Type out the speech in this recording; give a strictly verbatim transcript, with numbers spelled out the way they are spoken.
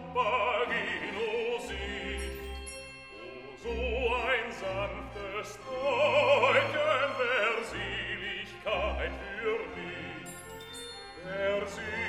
Papageno singt. O, so ein sanftes Deuten der Seligkeit für mich. Der Seligkeit